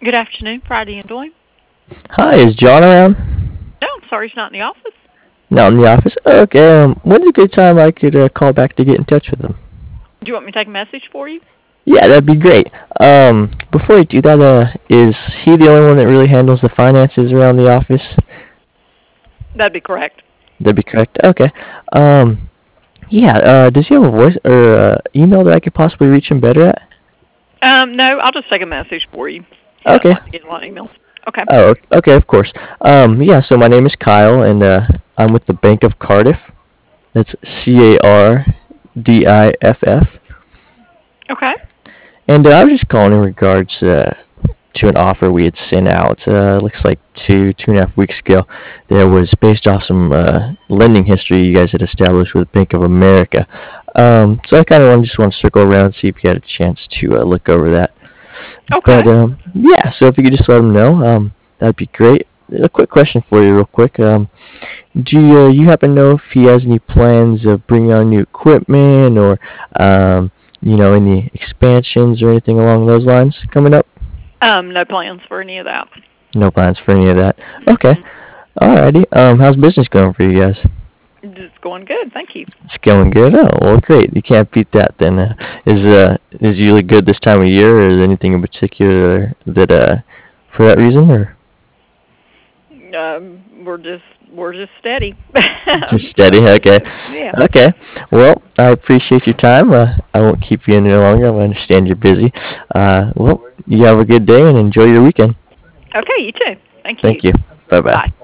Good afternoon, Friday and Doing. Hi, is John around? No, I'm sorry he's not in the office. No, in the office. Okay, when's a good time I could call back to get in touch with him? Do you want me to take a message for you? Yeah, that'd be great. Before you do that, is he the only one that really handles the finances around the office? That'd be correct. That'd be correct. Okay. Um, yeah. Does he have a voice or email that I could possibly reach him better at? No, I'll just take a message for you. He doesn't Okay. like to get a lot of emails. Okay. Oh, okay. Of course. Yeah. So my name is Kyle, and I'm with the Bank of Cardiff. That's Cardiff. Okay. And I was just calling in regards to an offer we had sent out. Looks like 2.5 weeks ago. That was based off some lending history you guys had established with Bank of America. So I kind of just want to circle around and see if you had a chance to look over that. Okay. But yeah, so if you could just let them know, that'd be great. A quick question for you, real quick. Do you happen to know if he has any plans of bringing on new equipment or any expansions or anything along those lines coming up? No plans for any of that. No plans for any of that. Okay. Mm-mm. Alrighty. How's business going for you guys? It's going good, thank you. It's going good. Oh, well, great. You can't beat that. Then is usually good this time of year, or is there anything in particular that for that reason, or We're just steady. just steady? Okay. Yeah. Okay. Well, I appreciate your time. I won't keep you any longer. I understand you're busy. Well, you have a good day and enjoy your weekend. Okay, you too. Thank you. Thank you. Bye bye. Bye.